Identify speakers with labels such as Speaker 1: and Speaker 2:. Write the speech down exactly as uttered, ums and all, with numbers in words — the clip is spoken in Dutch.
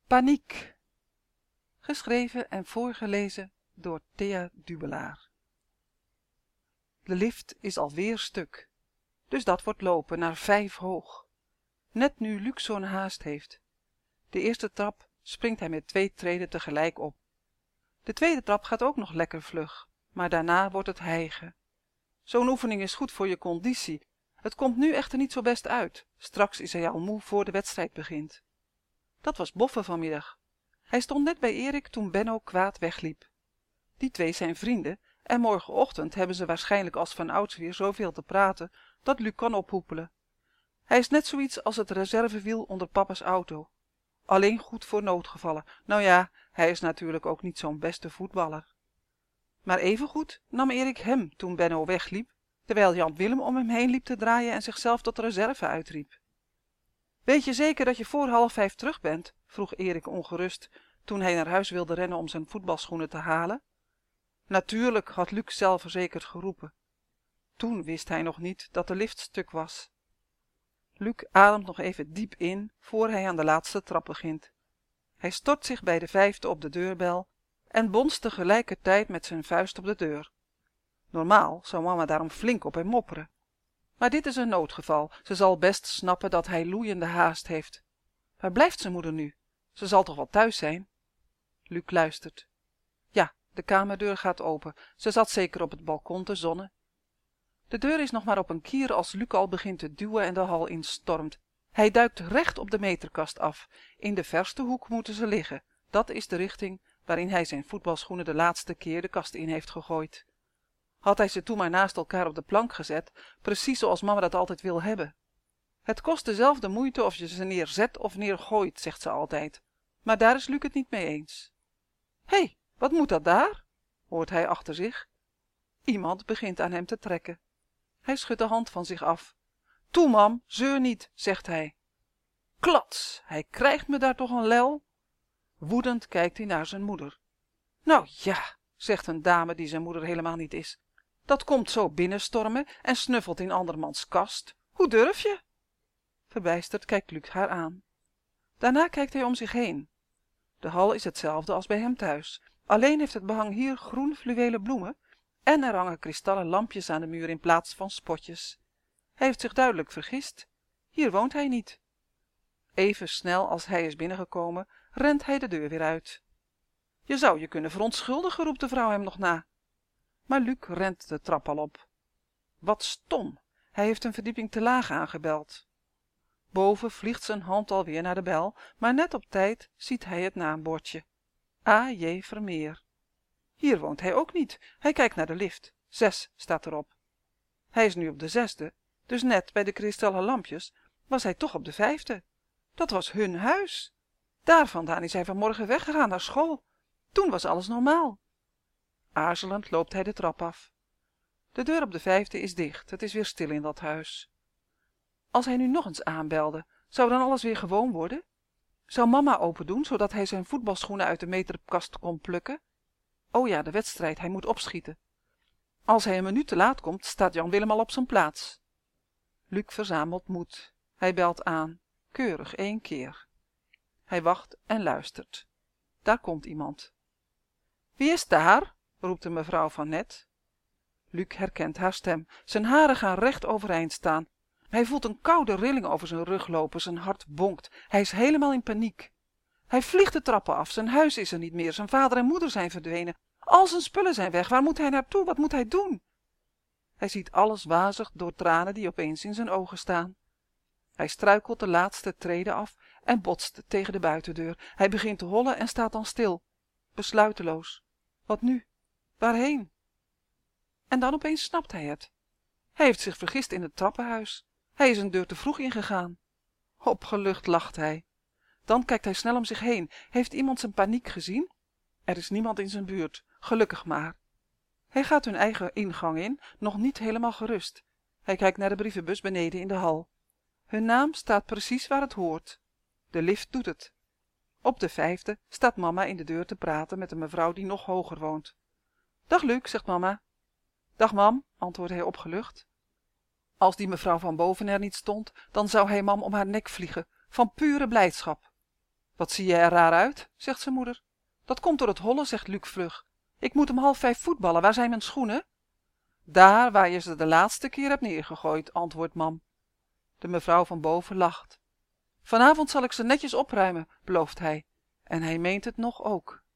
Speaker 1: Paniek. Geschreven en voorgelezen door Thea Dubelaar. De lift is alweer stuk, dus dat wordt lopen naar vijf hoog. Net nu Luc zo'n haast heeft. De eerste trap springt hij met twee treden tegelijk op. De tweede trap gaat ook nog lekker vlug, maar daarna wordt het hijgen. Zo'n oefening is goed voor je conditie. Het komt nu echter niet zo best uit. Straks is hij al moe voor de wedstrijd begint. Dat was Boffe vanmiddag. Hij stond net bij Erik toen Benno kwaad wegliep. Die twee zijn vrienden en morgenochtend hebben ze waarschijnlijk als vanouds weer zoveel te praten dat Luc kan ophoepelen. Hij is net zoiets als het reservewiel onder papa's auto. Alleen goed voor noodgevallen. Nou ja, hij is natuurlijk ook niet zo'n beste voetballer. Maar evengoed nam Erik hem toen Benno wegliep, terwijl Jan Willem om hem heen liep te draaien en zichzelf tot reserve uitriep. Weet je zeker dat je voor half vijf terug bent? Vroeg Erik ongerust toen hij naar huis wilde rennen om zijn voetbalschoenen te halen. Natuurlijk, had Luc zelfverzekerd geroepen. Toen wist hij nog niet dat de lift stuk was. Luc ademt nog even diep in voor hij aan de laatste trap begint. Hij stort zich bij de vijfde op de deurbel en bonst tegelijkertijd met zijn vuist op de deur. Normaal zou mama daarom flink op hem mopperen. Maar dit is een noodgeval. Ze zal best snappen dat hij loeiende haast heeft. Waar blijft zijn moeder nu? Ze zal toch wel thuis zijn? Luc luistert. Ja, de kamerdeur gaat open. Ze zat zeker op het balkon te zonnen. De deur is nog maar op een kier als Luc al begint te duwen en de hal instormt. Hij duikt recht op de meterkast af. In de verste hoek moeten ze liggen. Dat is de richting waarin hij zijn voetbalschoenen de laatste keer de kast in heeft gegooid. Had hij ze toen maar naast elkaar op de plank gezet, precies zoals mama dat altijd wil hebben. Het kost dezelfde moeite of je ze neerzet of neergooit, zegt ze altijd. Maar daar is Luc het niet mee eens. Hé, hey, wat moet dat daar? Hoort hij achter zich. Iemand begint aan hem te trekken. Hij schudt de hand van zich af. Toe, mam, zeur niet, zegt hij. Klats, hij krijgt me daar toch een lel? Woedend kijkt hij naar zijn moeder. Nou ja, zegt een dame die zijn moeder helemaal niet is. Dat komt zo binnenstormen en snuffelt in andermans kast. Hoe durf je? Verbijsterd kijkt Luc haar aan. Daarna kijkt hij om zich heen. De hal is hetzelfde als bij hem thuis. Alleen heeft het behang hier groen fluwelen bloemen en er hangen kristallen lampjes aan de muur in plaats van spotjes. Hij heeft zich duidelijk vergist. Hier woont hij niet. Even snel als hij is binnengekomen, rent hij de deur weer uit. Je zou je kunnen verontschuldigen, roept de vrouw hem nog na. Maar Luc rent de trap al op. Wat stom, hij heeft een verdieping te laag aangebeld. Boven vliegt zijn hand alweer naar de bel, maar net op tijd ziet hij het naambordje. A J Vermeer. Hier woont hij ook niet. Hij kijkt naar de lift. Zes staat erop. Hij is nu op de zesde, dus net bij de kristallen lampjes was hij toch op de vijfde. Dat was hun huis. Daar vandaan is hij vanmorgen weggegaan naar school. Toen was alles normaal. Aarzelend loopt hij de trap af. De deur op de vijfde is dicht. Het is weer stil in dat huis. Als hij nu nog eens aanbelde, zou dan alles weer gewoon worden? Zou mama open doen, zodat hij zijn voetbalschoenen uit de meterkast kon plukken? Oh ja, de wedstrijd, hij moet opschieten. Als hij een minuut te laat komt, staat Jan Willem al op zijn plaats. Luc verzamelt moed. Hij belt aan. Keurig één keer. Hij wacht en luistert. Daar komt iemand. Wie is daar? Roept de mevrouw van net. Luc herkent haar stem. Zijn haren gaan recht overeind staan. Hij voelt een koude rilling over zijn rug lopen. Zijn hart bonkt. Hij is helemaal in paniek. Hij vliegt de trappen af. Zijn huis is er niet meer. Zijn vader en moeder zijn verdwenen. Al zijn spullen zijn weg. Waar moet hij naartoe? Wat moet hij doen? Hij ziet alles wazig door tranen die opeens in zijn ogen staan. Hij struikelt de laatste treden af en botst tegen de buitendeur. Hij begint te hollen en staat dan stil, besluiteloos. Wat nu? Waarheen? En dan opeens snapt hij het. Hij heeft zich vergist in het trappenhuis. Hij is een deur te vroeg ingegaan. Opgelucht lacht hij. Dan kijkt hij snel om zich heen. Heeft iemand zijn paniek gezien? Er is niemand in zijn buurt, gelukkig maar. Hij gaat hun eigen ingang in, nog niet helemaal gerust. Hij kijkt naar de brievenbus beneden in de hal. Hun naam staat precies waar het hoort. De lift doet het. Op de vijfde staat mama in de deur te praten met een mevrouw die nog hoger woont. Dag Luc, zegt mama. Dag mam, antwoordt hij opgelucht. Als die mevrouw van boven er niet stond, dan zou hij mam om haar nek vliegen, van pure blijdschap. wat zie je er raar uit zegt zijn moeder. Dat komt door het hollen zegt Luc vlug. Ik moet om half vijf voetballen, waar zijn mijn schoenen? Daar waar je ze de laatste keer hebt neergegooid antwoordt mam. De mevrouw van boven lacht. Vanavond zal ik ze netjes opruimen belooft hij en hij meent het nog ook.